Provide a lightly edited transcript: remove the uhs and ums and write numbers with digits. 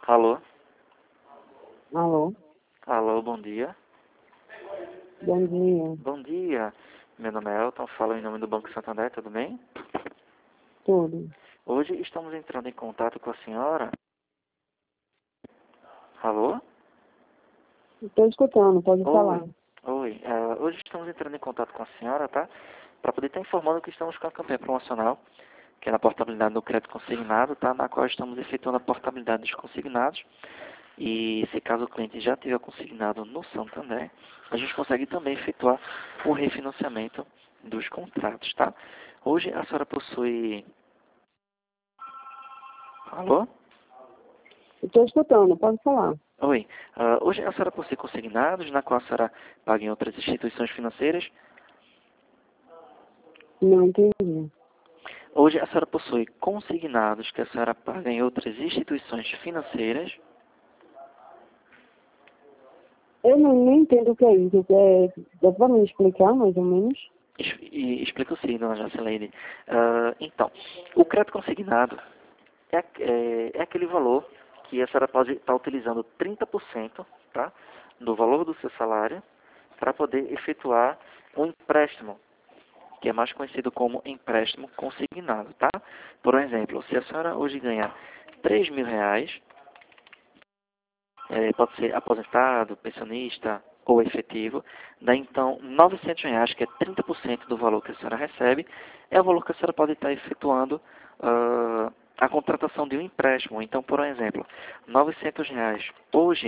Alô? Alô, Alô, bom dia. bom dia. Bom dia. Meu nome é Elton, falo em nome do Banco Santander, tudo bem? Tudo. Hoje estamos entrando em contato com a senhora. Alô? Estou escutando, pode falar. Oi. Hoje estamos entrando em contato com a senhora, tá? Para poder estar informando que estamos com a campanha promocional, que é na portabilidade do crédito consignado, tá? Na qual estamos efetuando a portabilidade dos consignados. E se caso o cliente já tiver consignado no Santander, a gente consegue também efetuar o refinanciamento dos contratos, tá? Hoje a senhora possui... Alô? Estou escutando, pode falar. Oi. Hoje a senhora possui consignados, na qual a senhora paga em outras instituições financeiras. Não entendi. Hoje a senhora possui consignados que a senhora paga em outras instituições financeiras. Eu não entendo o que é isso. Dá para me explicar mais ou menos? E explico sim, dona Jaceleine. Então, o crédito consignado é aquele valor que a senhora pode estar utilizando 30%, tá, do valor do seu salário para poder efetuar um empréstimo, que é mais conhecido como empréstimo consignado, tá? Por exemplo, se a senhora hoje ganhar R$ 3.000, pode ser aposentado, pensionista ou efetivo, dá então R$ 900, que é 30% do valor que a senhora recebe, é o valor que a senhora pode estar efetuando a contratação de um empréstimo. Então, por exemplo, R$ 900 hoje